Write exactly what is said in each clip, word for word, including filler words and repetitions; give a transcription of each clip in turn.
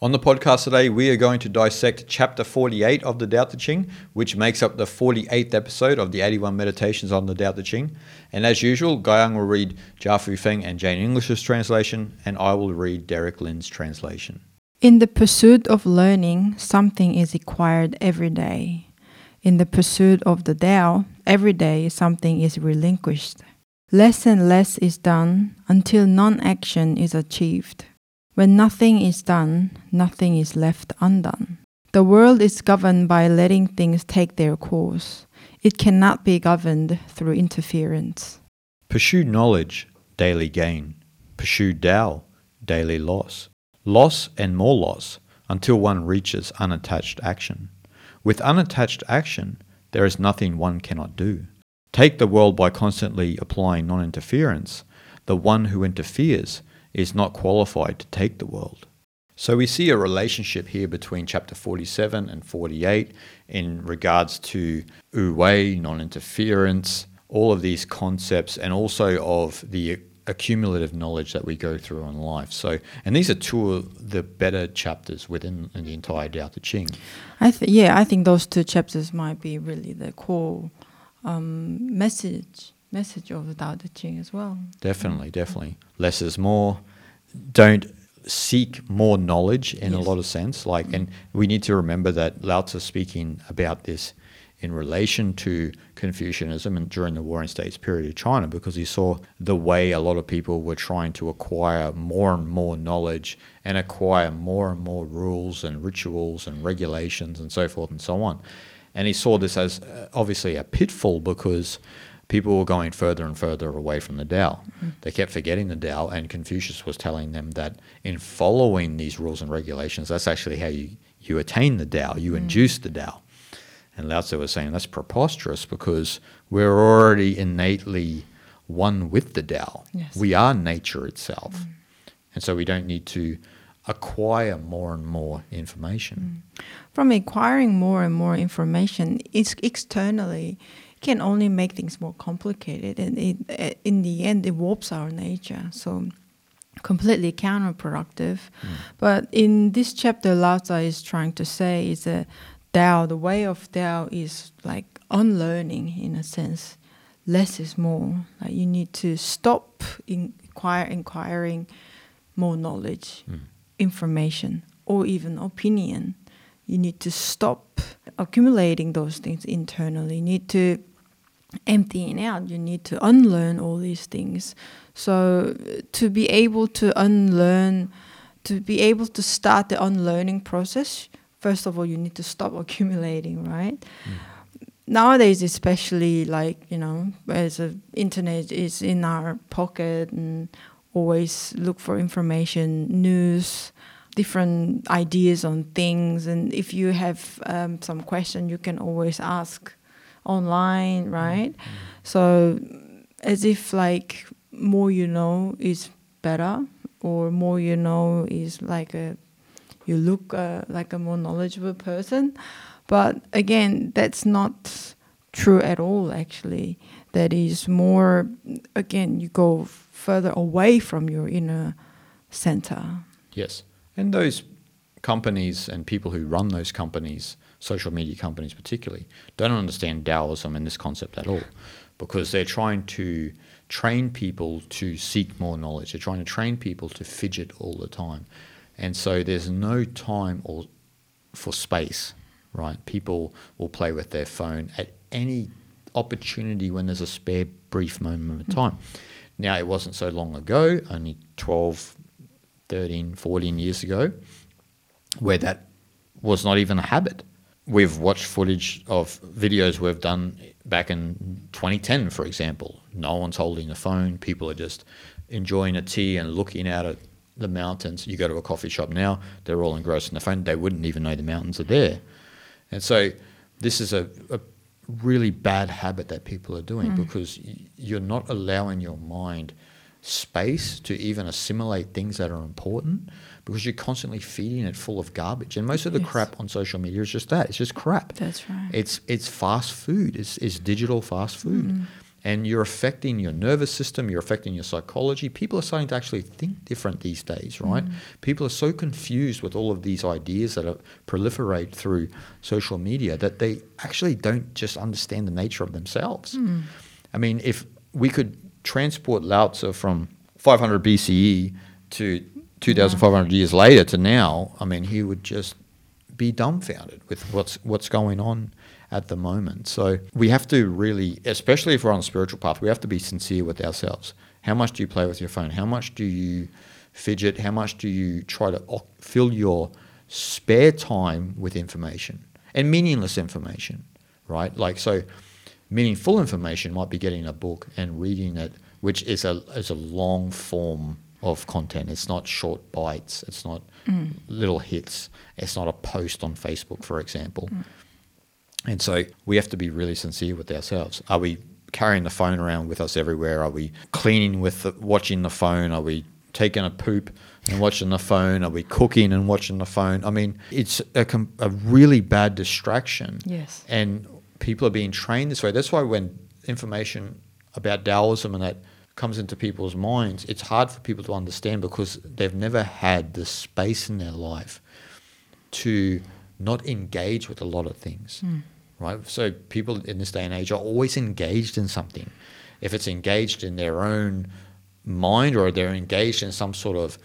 On the podcast today, we are going to dissect chapter forty-eight of the Tao Te Ching, which makes up the forty-eighth episode of the eighty-one Meditations on the Tao Te Ching. And as usual, Guyang will read Jia Fu Feng and Jane English's translation, and I will read Derek Lin's translation. In the pursuit of learning, something is acquired every day. In the pursuit of the Tao, every day something is relinquished. Less and less is done until non-action is achieved. When nothing is done, nothing is left undone. The world is governed by letting things take their course. It cannot be governed through interference. Pursue knowledge, daily gain. Pursue Tao, daily loss. Loss and more loss until one reaches unattached action. With unattached action, there is nothing one cannot do. Take the world by constantly applying non-interference. The one who interferes is not qualified to take the world. So we see a relationship here between chapter forty-seven and forty-eight in regards to wu wei, non-interference, all of these concepts, and also of the accumulative knowledge that we go through in life. So, and these are two of the better chapters within the entire Tao Te Ching. I th- yeah, I think those two chapters might be really the core um, message message of the Tao Te Ching as well. Definitely, definitely. Less is more. Don't seek more knowledge in yes. a lot of sense. Like, and we need to remember that Lao Tzu speaking about this in relation to Confucianism and during the Warring States period of China, because he saw the way a lot of people were trying to acquire more and more knowledge and acquire more and more rules and rituals and regulations and so forth and so on. And he saw this as uh, obviously a pitfall, because people were going further and further away from the Tao. Mm-hmm. They kept forgetting the Tao, and Confucius was telling them that in following these rules and regulations, that's actually how you, you attain the Tao, you mm. induce the Tao. And Lao Tzu was saying that's preposterous, because we're already innately one with the Tao. Yes. We are nature itself. Mm. And so we don't need to acquire more and more information. Mm. From acquiring more and more information, it's externally can only make things more complicated, and it, in the end it warps our nature, so completely counterproductive. Mm. But in this chapter, Lao Tzu is trying to say is that Tao, the way of Tao is like unlearning in a sense. Less is more. Like you need to stop inquire, inquiring more knowledge, mm. information, or even opinion. You need to stop accumulating those things internally. You need to empty it out. You need to unlearn all these things. So to be able to unlearn, to be able to start the unlearning process, first of all, you need to stop accumulating, right? Mm. Nowadays, especially, like, you know, as the internet is in our pocket and always look for information, news, different ideas on things. And if you have um, some question, you can always ask online, right? Mm. So as if like more you know is better, or more you know is like a, you look uh, like a more knowledgeable person. But again, that's not true at all, actually. That is more, again, you go further away from your inner center. Yes. And those companies and people who run those companies, social media companies particularly, don't understand Taoism and this concept at all, because they're trying to train people to seek more knowledge. They're trying to train people to fidget all the time. And so there's no time or for space, right? People will play with their phone at any opportunity when there's a spare brief moment of time. Mm-hmm. Now, it wasn't so long ago, only twelve, thirteen, fourteen years ago, where that was not even a habit. We've watched footage of videos we've done back in twenty ten, for example. No one's holding a phone. People are just enjoying a tea and looking out at the mountains. You go to a coffee shop now, they're all engrossed in the phone. They wouldn't even know the mountains are there. And so this is a, a really bad habit that people are doing, mm. because you're not allowing your mind space to even assimilate things that are important, because you're constantly feeding it full of garbage. And most of the yes. crap on social media is just that. It's just crap. That's right. It's it's fast food. It's, it's digital fast food. Mm. and you're affecting your nervous system, you're affecting your psychology. People are starting to actually think different these days, right? Mm. People are so confused with all of these ideas that are proliferate through social media that they actually don't just understand the nature of themselves. Mm. I mean, if we could transport Lao Tzu from five hundred B C E to two thousand five hundred yeah. years later to now, I mean, he would just be dumbfounded with what's what's going on at the moment. So we have to really, especially if we're on a spiritual path, we have to be sincere with ourselves. How much do you play with your phone? How much do you fidget? How much do you try to fill your spare time with information and meaningless information, right? Like, so meaningful information might be getting a book and reading it, which is a is a long form of content. It's not short bites. It's not mm. little hits. It's not a post on Facebook, for example. Mm. And so we have to be really sincere with ourselves. Are we carrying the phone around with us everywhere? Are we cleaning with the, watching the phone? Are we taking a poop and watching the phone? Are we cooking and watching the phone? I mean, it's a, a really bad distraction. Yes. And people are being trained this way. That's why when information about Taoism and that comes into people's minds, it's hard for people to understand because they've never had the space in their life to not engage with a lot of things, mm. right? So people in this day and age are always engaged in something. If it's engaged in their own mind or they're engaged in some sort of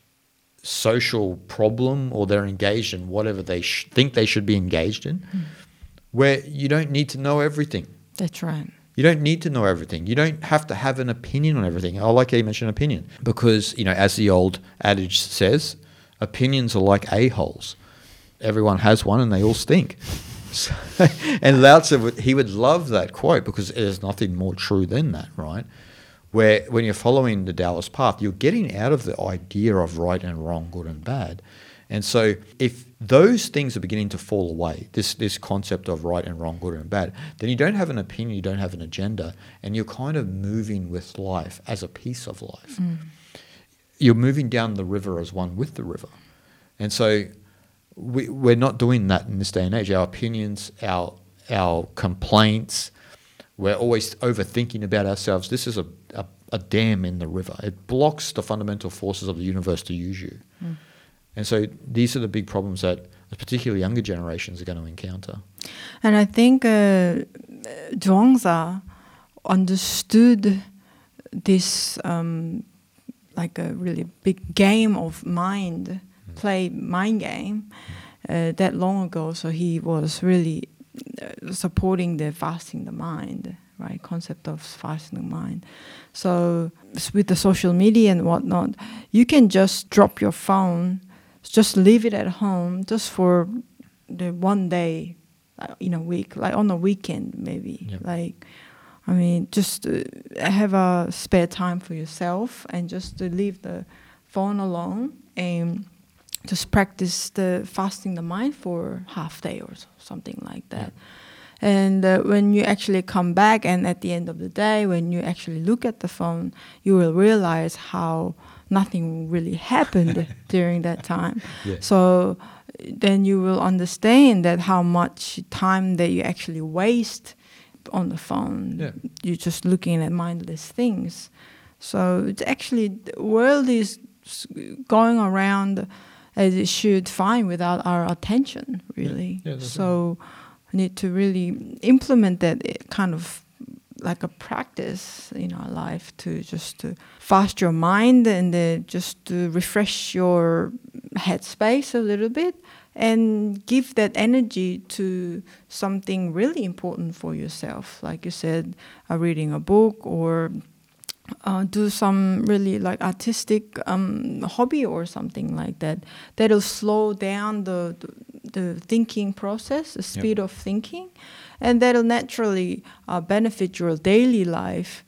social problem or they're engaged in whatever they sh- think they should be engaged in, mm. where you don't need to know everything. That's right. You don't need to know everything. You don't have to have an opinion on everything. I like how you mentioned opinion because, you know, as the old adage says, opinions are like a-holes. Everyone has one and they all stink. So, and Lao Tzu, would, he would love that quote because there's nothing more true than that, right? Where when you're following the Taoist path, you're getting out of the idea of right and wrong, good and bad. And so if those things are beginning to fall away, this this concept of right and wrong, good and bad, then you don't have an opinion, you don't have an agenda, and you're kind of moving with life as a piece of life. Mm. You're moving down the river as one with the river. And so we, we're not doing that in this day and age. Our opinions, our our complaints, we're always overthinking about ourselves. This is a, a, a dam in the river. It blocks the fundamental forces of the universe to use you. Mm. And so these are the big problems that particularly younger generations are going to encounter. And I think uh, Zhuangzi understood this um, like a really big game of mind, mm. play mind game uh, that long ago. So he was really uh, supporting the fasting the mind, right? Concept of fasting the mind. So with the social media and whatnot, you can just drop your phone, just leave it at home just for the one day in a week, like on a weekend maybe. Yep. Like, I mean, just uh, have a spare time for yourself and just to leave the phone alone and just practice the fasting the mind for half day or so, something like that. Yep. And uh, when you actually come back and at the end of the day, when you actually look at the phone, you will realize how nothing really happened during that time. Yeah. So then you will understand that how much time that you actually waste on the phone. Yeah. You're just looking at mindless things. So it's actually, the world is going around as it should fine without our attention, really. Yeah. Yeah, so right. We need to really implement that kind of like a practice in our life to just to fast your mind and uh, just to refresh your headspace a little bit and give that energy to something really important for yourself. Like you said, uh, reading a book or uh, do some really like artistic um, hobby or something like that. That'll slow down the the, the thinking process, the speed yep. of thinking. And that'll naturally uh, benefit your daily life,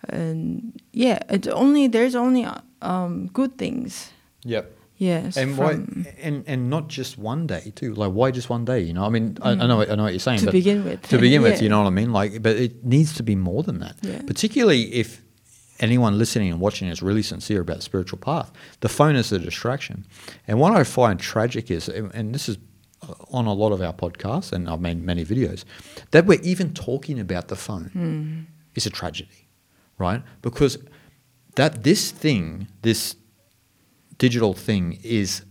and yeah, it's only there's only um, good things. Yep. Yes. And why? And and not just one day too. Like why just one day? You know, I mean, mm. I, I know I know what you're saying. To but begin with. To begin yeah. with, you know what I mean. Like, but it needs to be more than that. Yeah. Particularly if anyone listening and watching is really sincere about the spiritual path. The phone is a distraction, and what I find tragic is, and this is on a lot of our podcasts, and I've made many videos, that we're even talking about the phone. Mm. is a tragedy, right? Because that this thing, this digital thing, is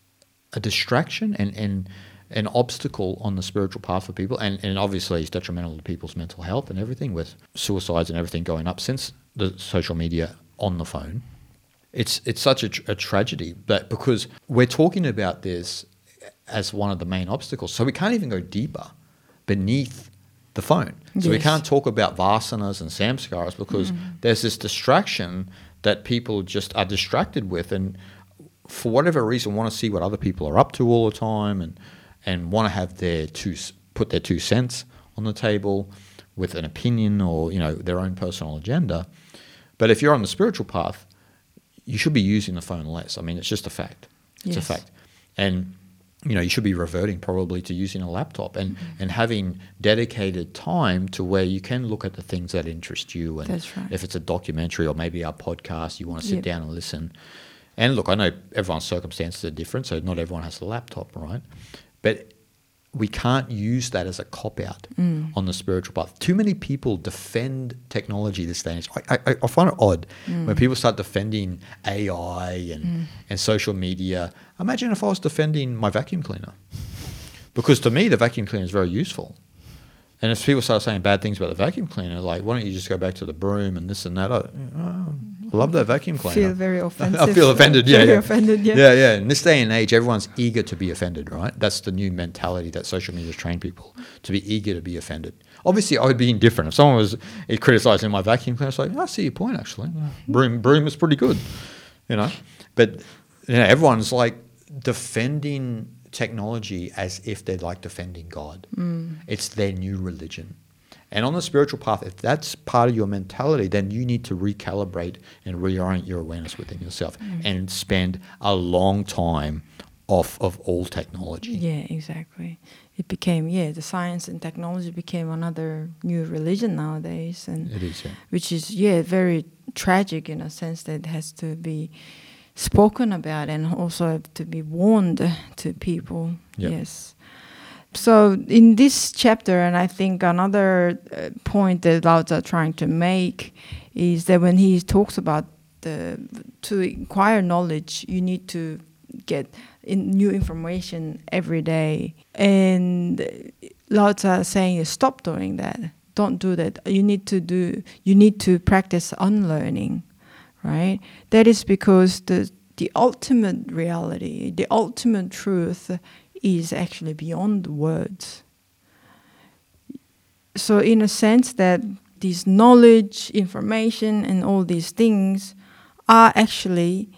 a distraction and, and an obstacle on the spiritual path for people, and, and obviously it's detrimental to people's mental health and everything, with suicides and everything going up since the social media on the phone. It's it's such a, a tragedy, but because we're talking about this as one of the main obstacles, so we can't even go deeper beneath the phone. So yes. we can't talk about vasanas and samskaras because mm. there's this distraction that people just are distracted with, and for whatever reason want to see what other people are up to all the time, and and want to have their two put their two cents on the table with an opinion or, you know, their own personal agenda. But if you're on the spiritual path, you should be using the phone less. I mean, it's just a fact. It's yes. a fact. And, you know, you should be reverting probably to using a laptop and, mm-hmm. and having dedicated time to where you can look at the things that interest you. And That's right. if it's a documentary or maybe our podcast, you want to sit yep. down and listen. And look, I know everyone's circumstances are different, so not everyone has a laptop, right? But we can't use that as a cop-out mm. on the spiritual path. Too many people defend technology this day. I, I, I find it odd mm. when people start defending A I and, mm. and social media. Imagine if I was defending my vacuum cleaner. Because to me, the vacuum cleaner is very useful. And if people start saying bad things about the vacuum cleaner, like, why don't you just go back to the broom and this and that? I, oh, I love that vacuum cleaner. Feel very offensive. I feel offended, yeah. Very yeah. offended, yeah. Yeah, yeah. In this day and age, everyone's eager to be offended, right? That's the new mentality that social media has trained people, to be eager to be offended. Obviously, I would be indifferent. If someone was criticising my vacuum cleaner, I was like, I see your point, actually. Broom, broom is pretty good, you know. But you know, everyone's like defending technology as if they're like defending God. Mm. It's their new religion. And on the spiritual path, if that's part of your mentality, then you need to recalibrate and reorient your awareness within yourself mm. and spend a long time off of all technology. Yeah, exactly. It became, yeah, the science and technology became another new religion nowadays. And it is, yeah. Which is, yeah, very tragic in a sense that it has to be spoken about and also to be warned to people. Yep. Yes. So in this chapter, and I think another uh, point that Lao Tzu trying to make is that when he talks about the to acquire knowledge, you need to get in new information every day. And Lao Tzu is saying, stop doing that. Don't do that. You need to do. You need to practice unlearning, right? That is because the the ultimate reality, the ultimate truth, is actually beyond words. So in a sense that this knowledge, information, and all these things are actually,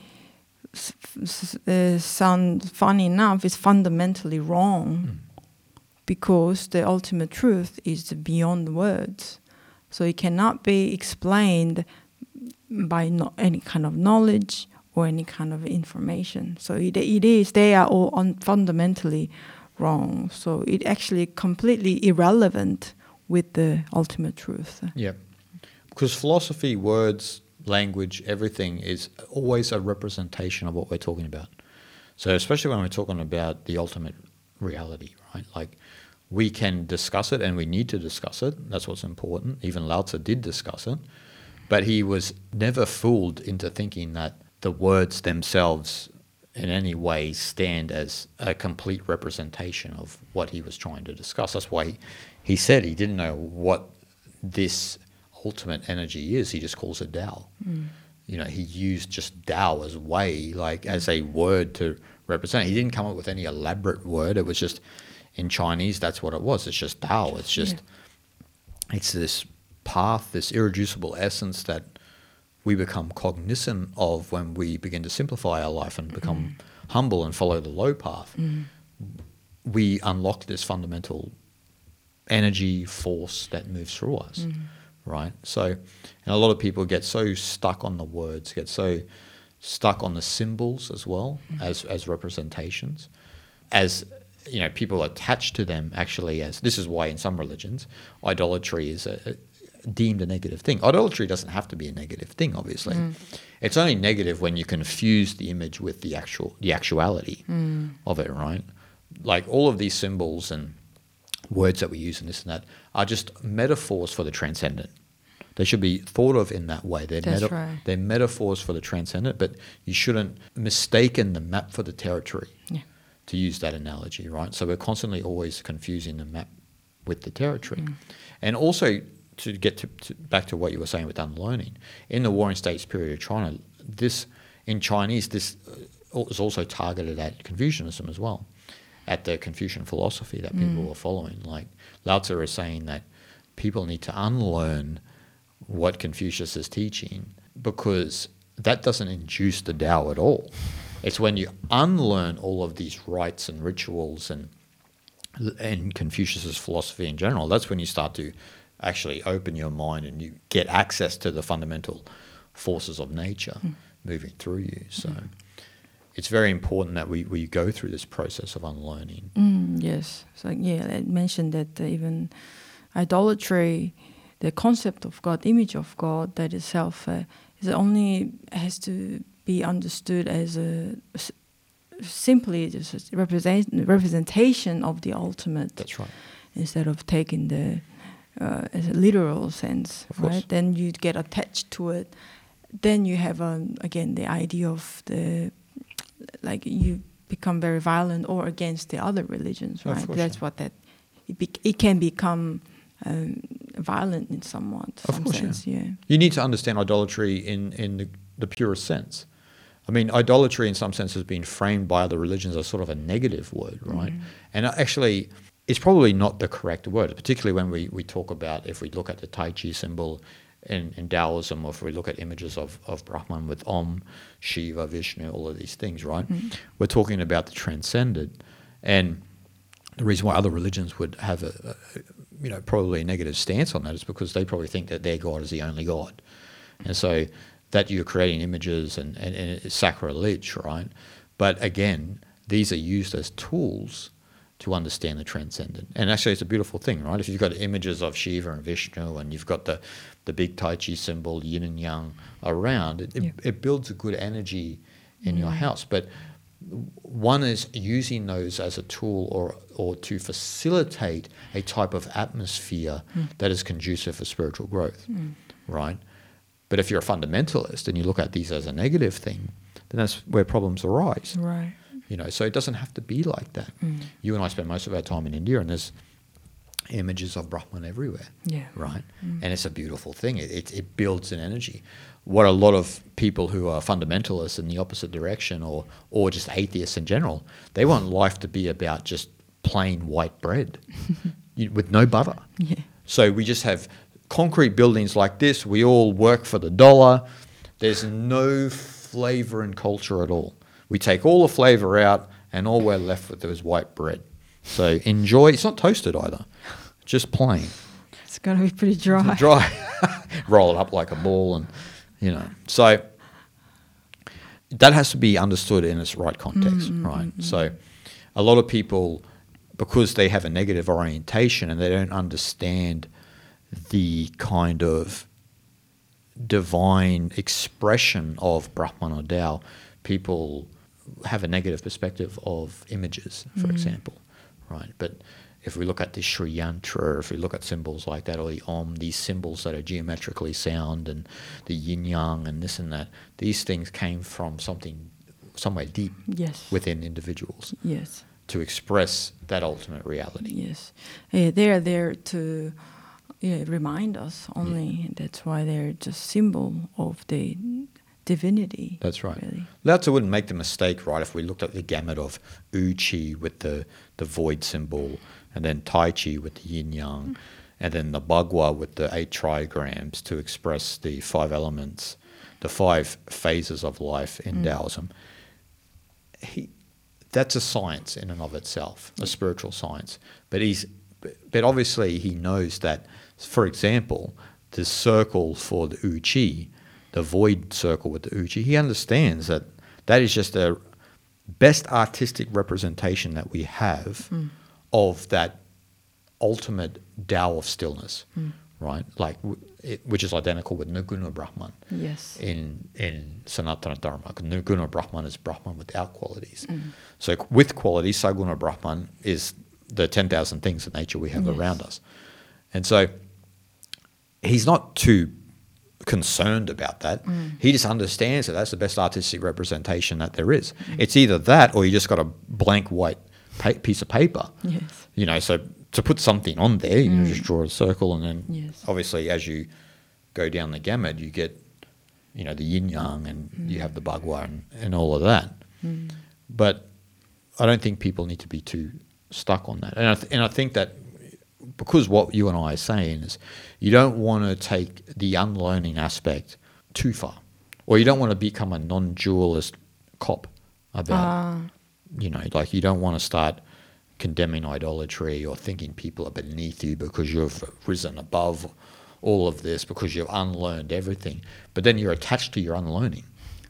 uh, sound funny enough, is fundamentally wrong mm. because the ultimate truth is beyond words. So it cannot be explained by no, any kind of knowledge or any kind of information. So it, it is, they are all un, fundamentally wrong. So it actually completely irrelevant with the ultimate truth. Yeah, because philosophy, words, language, everything is always a representation of what we're talking about. So especially when we're talking about the ultimate reality, right? Like we can discuss it and we need to discuss it. That's what's important. Even Lao Tzu did discuss it. But he was never fooled into thinking that the words themselves in any way stand as a complete representation of what he was trying to discuss. That's why he, he said he didn't know what this ultimate energy is. He just calls it Tao. Mm. You know, he used just Tao as way, like as a word to represent. He didn't come up with any elaborate word. It was just, in Chinese, that's what it was. It's just Tao. It's just, yeah. it's this path, this irreducible essence that we become cognizant of when we begin to simplify our life and become mm. humble and follow the low path. Mm. We unlock this fundamental energy force that moves through us, mm. right? So, and a lot of people get so stuck on the words, get so stuck on the symbols as well mm. as as representations, as you know, people attach to them actually as, this is why in some religions idolatry is a, a deemed a negative thing. Idolatry doesn't have to be a negative thing, obviously. Mm. It's only negative when you confuse the image with the actual the actuality mm. of it, right? Like all of these symbols and words that we use and this and that are just metaphors for the transcendent, They should be thought of in that way. They're, That's meta- right. they're metaphors for the transcendent, but you shouldn't mistaken the map for the territory, Yeah. to use that analogy, right? So we're constantly always confusing the map with the territory. Mm. And also, to get to, to back to what you were saying with unlearning, in the Warring States period of China, this, in Chinese, this uh, is also targeted at Confucianism as well, at the Confucian philosophy that people Mm. were following. Like Lao Tzu is saying that people need to unlearn what Confucius is teaching, because that doesn't induce the Tao at all. It's when you unlearn all of these rites and rituals and and Confucius's philosophy in general, that's when you start to actually open your mind and you get access to the fundamental forces of nature mm. moving through you. So mm. it's very important that we, we go through this process of unlearning. Mm, yes. So yeah, I mentioned that uh, even idolatry, the concept of God, image of God, that itself uh, is only has to be understood as a simply just a represent, representation of the ultimate. That's right. Instead of taking the uh, as a literal sense, of right? Course. Then you get attached to it. Then you have um, again the idea of the like you become very violent or against the other religions, right? Course, That's yeah. what that it, be, it can become um, violent in somewhat Of some course, sense. yeah. Yeah. You need to understand idolatry in in the, the purest sense. I mean, idolatry in some sense has been framed by other religions as sort of a negative word, right? Mm. And actually, it's probably not the correct word, particularly when we, we talk about, if we look at the Tai Chi symbol in, in Taoism, or if we look at images of, of Brahman with Om, Shiva, Vishnu, all of these things, right? Mm. We're talking about the transcendent. And the reason why other religions would have a, a, you know, probably a negative stance on that is because they probably think that their God is the only God. And so that you're creating images and, and, and it's sacrilege, right? But again, these are used as tools to understand the transcendent. And actually it's a beautiful thing, right? If you've got images of Shiva and Vishnu and you've got the, the big Tai Chi symbol, yin and yang, around, it, yeah. it, it builds a good energy in yeah. your house. But one is using those as a tool or, or to facilitate a type of atmosphere mm. that is conducive for spiritual growth, mm. right? But if you're a fundamentalist and you look at these as a negative thing, then that's where problems arise. Right. You know, so it doesn't have to be like that. Mm. You and I spend most of our time in India, and there's images of Brahman everywhere. Yeah. Right. Mm. And it's a beautiful thing. It, it it builds an energy. What a lot of people who are fundamentalists in the opposite direction, or or just atheists in general, they want life to be about just plain white bread you, with no butter. Yeah. So we just have concrete buildings like this. We all work for the dollar. There's no flavor and culture at all. We take all the flavor out, and all we're left with is white bread. So enjoy. It's not toasted either, just plain. It's going to be pretty dry. Dry. Roll it up like a ball, and you know. So that has to be understood in its right context, mm-hmm. right? So a lot of people, because they have a negative orientation and they don't understand the kind of divine expression of Brahman or Tao, people have a negative perspective of images, for mm. example, right? But if we look at the Sri Yantra, if we look at symbols like that, or the Om, these symbols that are geometrically sound, and the Yin Yang and this and that, these things came from something somewhere deep yes. within individuals. Yes. To express that ultimate reality. Yes. Yeah, they are there to yeah, remind us only. Yeah. That's why they're just symbol of the divinity. That's right. Really. Lao Tzu wouldn't make the mistake, right, if we looked at the gamut of Wu Chi with the, the void symbol, and then Tai Chi with the yin yang, mm. and then the Bagua with the eight trigrams to express the five elements, the five phases of life in mm. Taoism. He, that's a science in and of itself, a spiritual science. But he's, but obviously he knows that, for example, the circle for the Wu Chi, the void circle with the Wu Chi, he understands that that is just a best artistic representation that we have mm. of that ultimate Tao of stillness, mm. right? Like, it, which is identical with Nirguna Brahman. Yes. In in Sanatana Dharma, Nirguna Brahman is Brahman without qualities. Mm. So with qualities, Saguna Brahman is the ten thousand things of nature we have yes. around us, and so he's not too concerned about that. Mm. He just understands that that's the best artistic representation that there is. Mm. It's either that or you just got a blank white pa- piece of paper. Yes. You know, so to put something on there, you mm. know, just draw a circle, and then yes. obviously as you go down the gamut, you get, you know, the yin yang, and mm. you have the bagua and, and all of that. Mm. But I don't think people need to be too stuck on that. And I, th- and I think that because what you and I are saying is you don't want to take the unlearning aspect too far, or you don't want to become a non-dualist cop about, uh. you know, like you don't want to start condemning idolatry or thinking people are beneath you because you've risen above all of this, because you've unlearned everything, but then you're attached to your unlearning.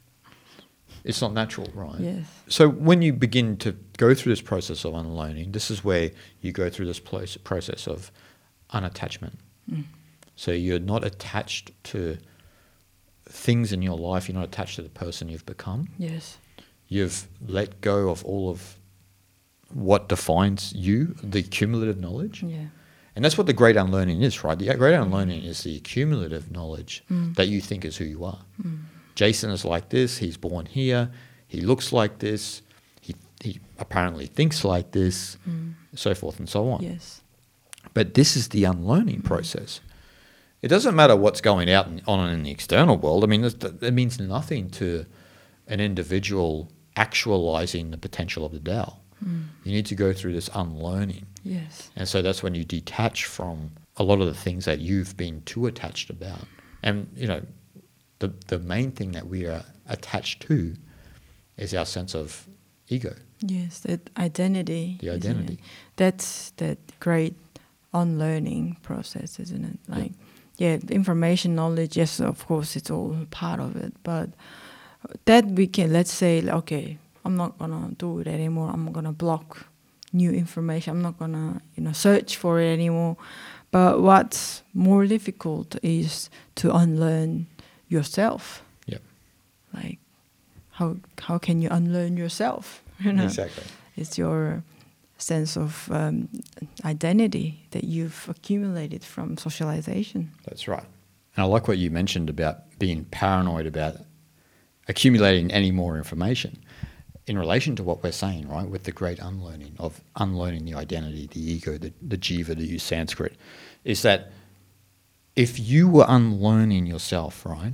It's not natural, right? Yes. So when you begin to go through this process of unlearning, this is where you go through this process of unattachment. Mm. So you're not attached to things in your life. You're not attached to the person you've become. Yes. You've let go of all of what defines you, the cumulative knowledge. Yeah. And that's what the great unlearning is, right? The great unlearning is the cumulative knowledge mm. that you think is who you are. Mm. Jason is like this, he's born here, he looks like this, he he apparently thinks like this, mm. so forth and so on. Yes. But this is the unlearning mm. process. It doesn't matter what's going out in, on in the external world. I mean, it means nothing to an individual actualizing the potential of the Tao. Mm. You need to go through this unlearning. Yes. And so that's when you detach from a lot of the things that you've been too attached about. And, you know, the the main thing that we are attached to is our sense of ego. Yes, that identity. The identity. That's that great unlearning process, isn't it? Like, yeah, yeah, information, knowledge, yes, of course, it's all part of it. But that we can, let's say, okay, I'm not going to do it anymore. I'm going to block new information. I'm not going to, you know, search for it anymore. But what's more difficult is to unlearn yourself. Yep. Like, how how can you unlearn yourself? You know? Exactly. It's your sense of um, identity that you've accumulated from socialization. That's right. And I like what you mentioned about being paranoid about accumulating any more information in relation to what we're saying, right, with the great unlearning of unlearning the identity, the ego, the, the jiva, to use Sanskrit, is that if you were unlearning yourself, right,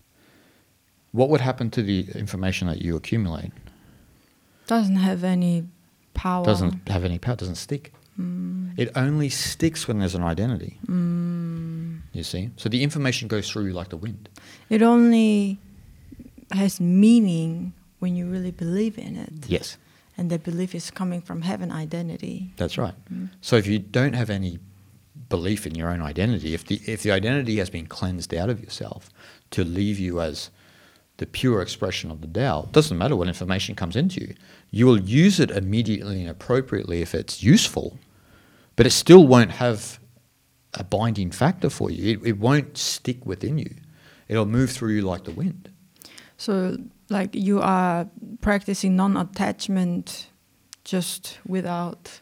what would happen to the information that you accumulate? Doesn't have any power. Doesn't have any power, doesn't stick. Mm. It only sticks when there's an identity. Mm. You see? So the information goes through you like the wind. It only has meaning when you really believe in it. Yes. And that belief is coming from having identity. That's right. Mm. So if you don't have any belief in your own identity, if the if the identity has been cleansed out of yourself to leave you as the pure expression of the Tao, it doesn't matter what information comes into you. You will use it immediately and appropriately if it's useful, but it still won't have a binding factor for you. It, it won't stick within you. It'll move through you like the wind. So, like, you are practicing non-attachment just without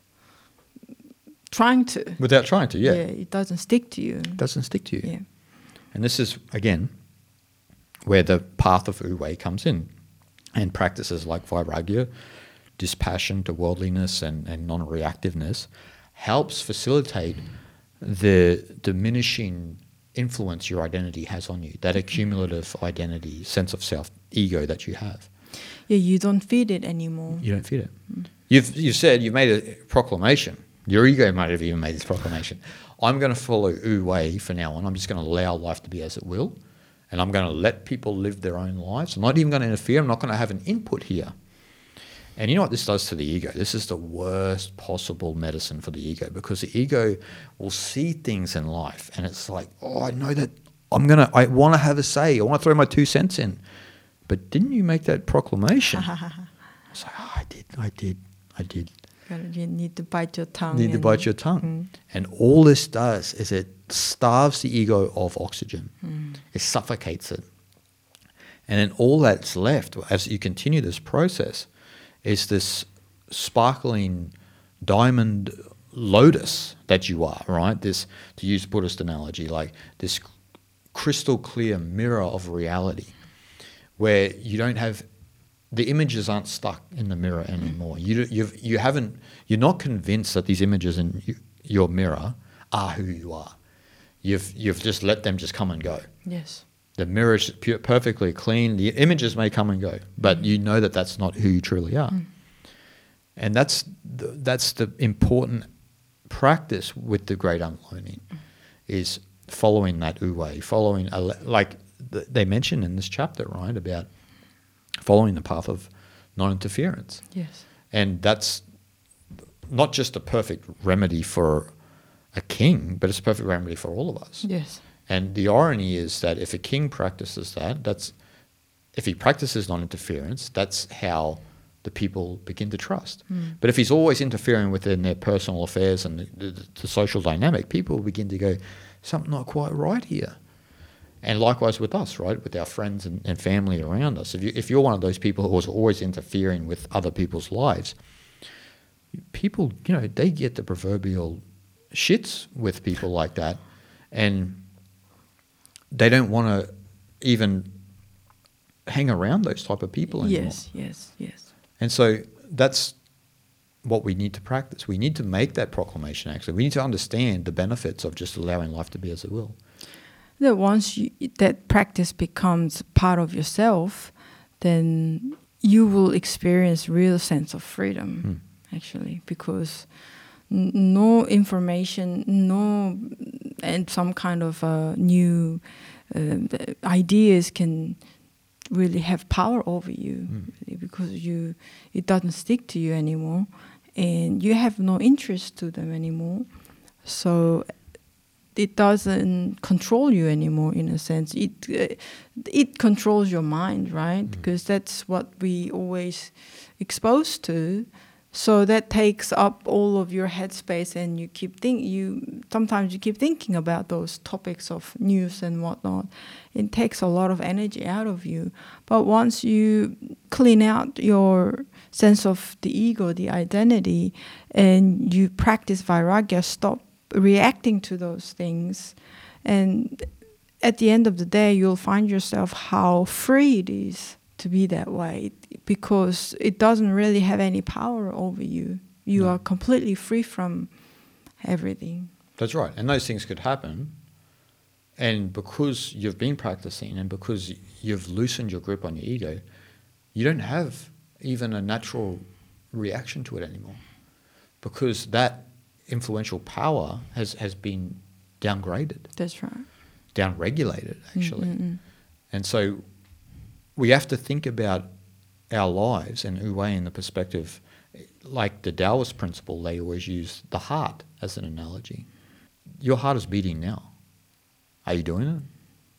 trying to. Without trying to, yeah. Yeah, it doesn't stick to you. It doesn't stick to you. Yeah. And this is, again, where the path of Wu-Wei comes in. And practices like Vairagya, dispassion to worldliness and, and non-reactiveness, helps facilitate the diminishing influence your identity has on you, that accumulative identity, sense of self, ego that you have. Yeah, you don't feed it anymore. You don't feed it. Mm. You've you've said, you've made a proclamation. Your ego might have even made this proclamation. I'm going to follow Wu-Wei for now on. I'm just going to allow life to be as it will. And I'm going to let people live their own lives. I'm not even going to interfere. I'm not going to have an input here. And you know what this does to the ego? This is the worst possible medicine for the ego, because the ego will see things in life and it's like, oh, I know that I'm going to, I want to have a say. I want to throw my two cents in. But didn't you make that proclamation? I was like, oh, I did, I did, I did. You need to bite your tongue. You need to bite your tongue. Mm. And all this does is it starves the ego of oxygen. Mm. It suffocates it. And then all that's left, as you continue this process, is this sparkling diamond lotus that you are, right? This, to use Buddhist analogy, like this crystal clear mirror of reality where you don't have, the images aren't stuck in the mirror anymore. You you've, you haven't, you're not convinced that these images in you, your mirror are who you are. You've you've just let them just come and go. Yes. The mirror is pure, perfectly clean. The images may come and go, but mm. you know that that's not who you truly are. Mm. And that's the, that's the important practice with the great unlearning, mm. is following that wu-wei, following, a, like they mention in this chapter, right, about following the path of non-interference. Yes. And that's not just a perfect remedy for a king, but it's a perfect remedy for all of us. Yes. And the irony is that if a king practices that, that's if he practices non-interference, that's how the people begin to trust. Mm. But if he's always interfering within their personal affairs and the, the, the social dynamic, people begin to go, something not quite right here. And likewise with us, right, with our friends and, and family around us. If, you, if you're one of those people who is always interfering with other people's lives, people, you know, they get the proverbial shits with people like that, and they don't want to even hang around those type of people anymore. Yes, yes, yes. And so that's what we need to practice. We need to make that proclamation, actually. We need to understand the benefits of just allowing life to be as it will. That once you, that practice becomes part of yourself, then you will experience real sense of freedom, mm. actually, because n- no information, no, and some kind of uh, new uh, ideas can really have power over you, mm. really, because you it doesn't stick to you anymore, and you have no interest to them anymore. So it doesn't control you anymore, in a sense. It uh, it controls your mind, right? Mm. Because that's what we always exposed to. So that takes up all of your headspace, and you keep think you sometimes you keep thinking about those topics of news and whatnot. It takes a lot of energy out of you. But once you clean out your sense of the ego, the identity, and you practice vairagya, stop reacting to those things, and at the end of the day, you'll find yourself how free it is to be that way, because it doesn't really have any power over you. You no. are completely free from everything. That's right. And those things could happen. And because you've been practicing and because you've loosened your grip on your ego, you don't have even a natural reaction to it anymore, because that influential power has, has been downgraded. That's right. Downregulated, actually. Mm-hmm. And so we have to think about our lives and wu-wei in the perspective, like the Taoist principle, they always use the heart as an analogy. Your heart is beating now. Are you doing it?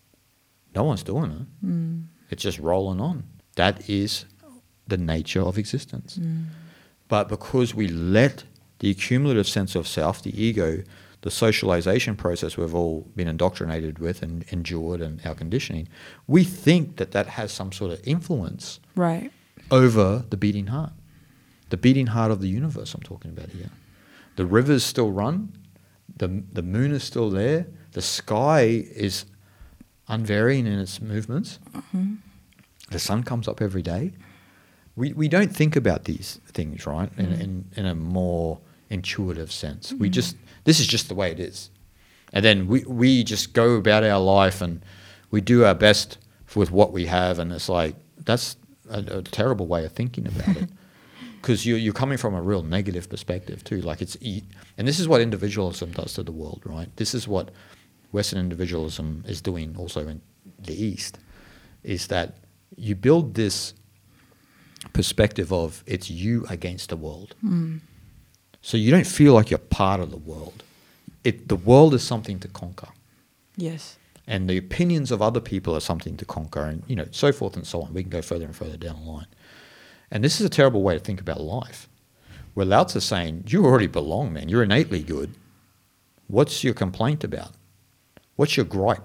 No one's doing it. Mm. It's just rolling on. That is the nature of existence. Mm. But because we let the accumulative sense of self, the ego, the socialization process we've all been indoctrinated with and endured and our conditioning, we think that that has some sort of influence right. over the beating heart. The beating heart of the universe I'm talking about here. The rivers still run. The, the moon is still there. The sky is unvarying in its movements. Mm-hmm. The sun comes up every day. We we don't think about these things, right, mm. in, in, in a more intuitive sense. Mm. We just, this is just the way it is. And then we, we just go about our life and we do our best with what we have, and it's like, that's a, a terrible way of thinking about it. Because you, you're coming from a real negative perspective too. Like it's, and this is what individualism does to the world, right? This is what Western individualism is doing also in the East, is that you build this perspective of it's you against the world. Mm. So you don't feel like you're part of the world. It, the world is something to conquer. Yes. And the opinions of other people are something to conquer, and you know, so forth and so on. We can go further and further down the line. And this is a terrible way to think about life. Where Lao Tzu is saying, you already belong, man. You're innately good. What's your complaint about? What's your gripe?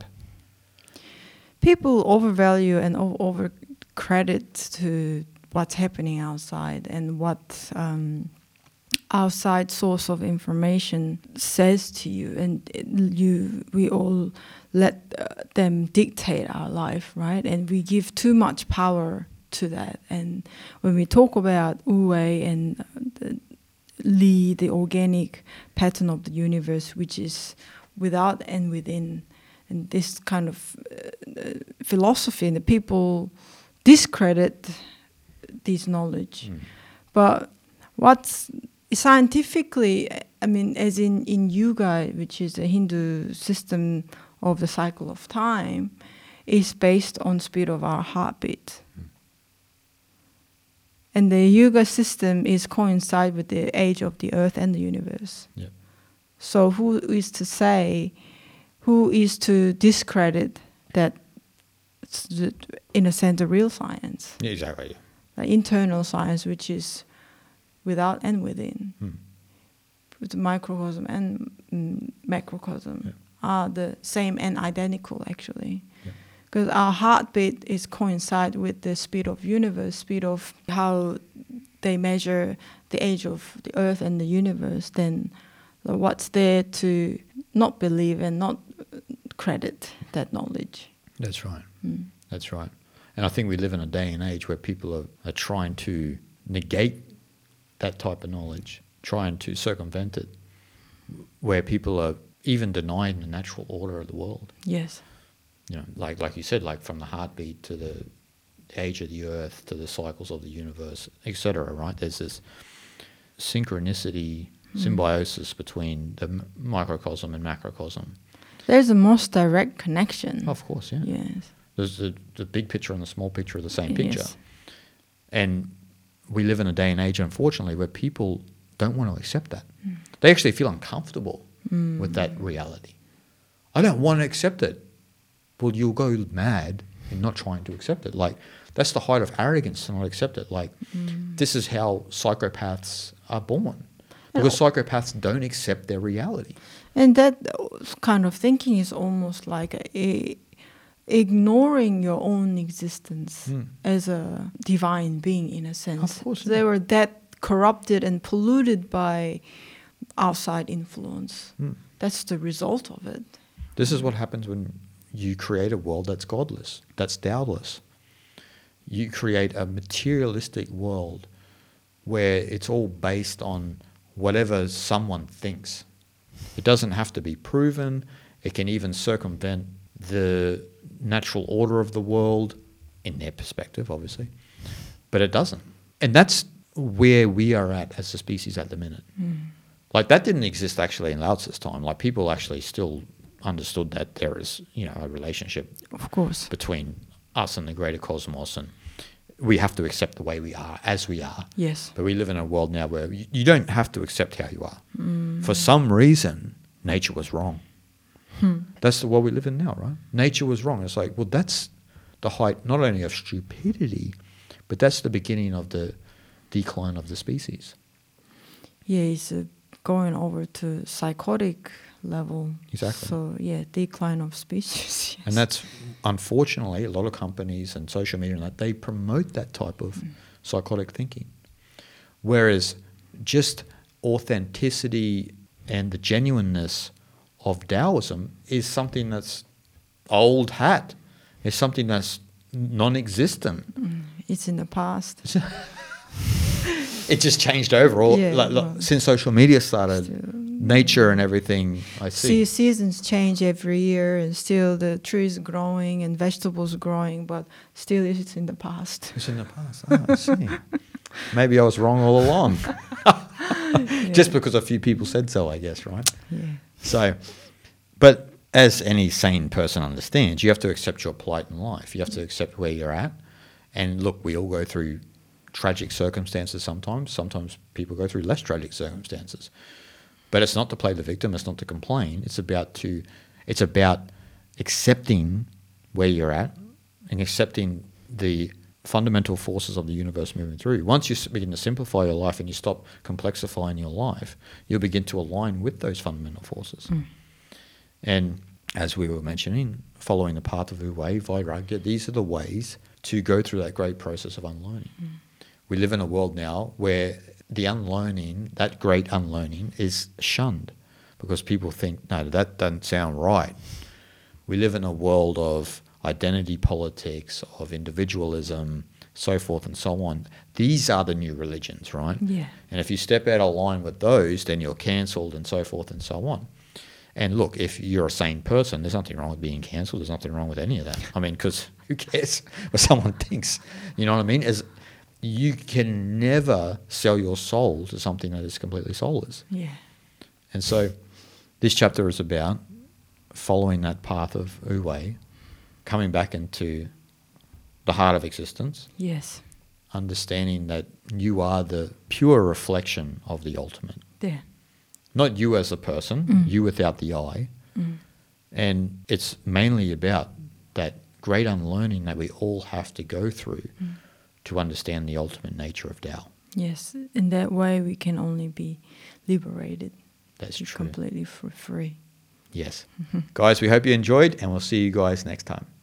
People overvalue and over credit to what's happening outside and what um, outside source of information says to you, and it- you we all let uh, them dictate our life, right? And we give too much power to that. And when we talk about Wu Wei and uh, the Li, the organic pattern of the universe, which is without and within, and this kind of uh, philosophy, and the people discredit this knowledge. Mm. But what's scientifically, I mean, as in, in Yuga, which is a Hindu system of the cycle of time, is based on speed of our heartbeat. Mm. And the Yuga system is coincide with the age of the earth and the universe. Yep. So who is to say, who is to discredit that, it's the- in a sense, the real science, Yeah, exactly. the internal science, which is without and within, Mm. with the microcosm and mm, macrocosm Yeah. are the same and identical, actually. Yeah. Because our heartbeat is coincide with the speed of universe, speed of how they measure the age of the earth and the universe. Then uh, what's there to not believe and not uh, credit that knowledge? That's right. Mm. That's right. And I think we live in a day and age where people are, are trying to negate that type of knowledge, trying to circumvent it, where people are even denying the natural order of the world. Yes. You know, like like you said, like from the heartbeat to the age of the earth to the cycles of the universe, et cetera. Right? There's this synchronicity, Mm. symbiosis between the m- microcosm and macrocosm. There's a most direct connection. Of course, yeah. Yes. There's the, the big picture and the small picture of the same picture. Yes. And we live in a day and age, unfortunately, where people don't want to accept that. Mm. They actually feel uncomfortable Mm. with that reality. I don't want to accept it. Well, you'll go mad in not trying to accept it. Like, that's the height of arrogance to not accept it. Like, Mm. this is how psychopaths are born. Because psychopaths don't accept their reality. And that kind of thinking is almost like a, a ignoring your own existence Mm. as a divine being, in a sense. Of course, They yeah. were that corrupted and polluted by outside influence. Mm. That's the result of it. This is what happens when you create a world that's godless, that's Taoist. You create a materialistic world where it's all based on whatever someone thinks. It doesn't have to be proven. It can even circumvent the natural order of the world in their perspective, obviously. But it doesn't. And that's where we are at as a species at the minute. Mm. Like, that didn't exist actually in Lao Tzu's time. Like, people actually still understood that there is, you know, a relationship Of course. between us and the greater cosmos, and we have to accept the way we are as we are. Yes. But we live in a world now where you, you don't have to accept how you are. Mm. For some reason, nature was wrong. Hmm. That's the world we live in now, right? Nature was wrong. It's like, well, that's the height not only of stupidity, but that's the beginning of the decline of the species. Yeah, it's uh, going over to psychotic level. Exactly. So, yeah, decline of species. Yes. And that's, unfortunately, a lot of companies and social media and that, they promote that type of Mm. psychotic thinking. Whereas just authenticity and the genuineness of Taoism is something that's old hat. It's something that's non-existent. Mm. It's in the past. It just changed overall. Yeah, like, like, well, since social media started, still- nature and everything I see. See, seasons change every year, and still the trees growing and vegetables growing, but still it's in the past. It's in the past. Ah, I see. Maybe I was wrong all along. Just because a few people said so, I guess, right? Yeah. So, but as any sane person understands, you have to accept your plight in life. You have to accept where you're at. And look, we all go through tragic circumstances sometimes. Sometimes people go through less tragic circumstances. But it's not to play the victim. It's not to complain. It's about to. It's about accepting where you're at and accepting the fundamental forces of the universe moving through. Once you s- begin to simplify your life and you stop complexifying your life, you'll begin to align with those fundamental forces. Mm. And as we were mentioning, following the path of Wu Wei, Vairagya, these are the ways to go through that great process of unlearning. Mm. We live in a world now where the unlearning, that great unlearning, is shunned because people think, no, that doesn't sound right. We live in a world of identity politics, of individualism, so forth and so on. These are the new religions, right? Yeah. And if you step out of line with those, then you're cancelled and so forth and so on. And look, if you're a sane person, there's nothing wrong with being cancelled. There's nothing wrong with any of that. I mean, because who cares what someone thinks? You know what I mean? As you can never sell your soul to something that is completely soulless. Yeah. And so this chapter is about following that path of Wu-Wei, coming back into the heart of existence, Yes. understanding that you are the pure reflection of the ultimate. Yeah. Not you as a person, Mm. you without the I. Mm. And it's mainly about that great unlearning that we all have to go through Mm. to understand the ultimate nature of Tao. Yes. In that way, we can only be liberated. That's Be true. completely f- free. Yes. Guys, we hope you enjoyed, and we'll see you guys next time.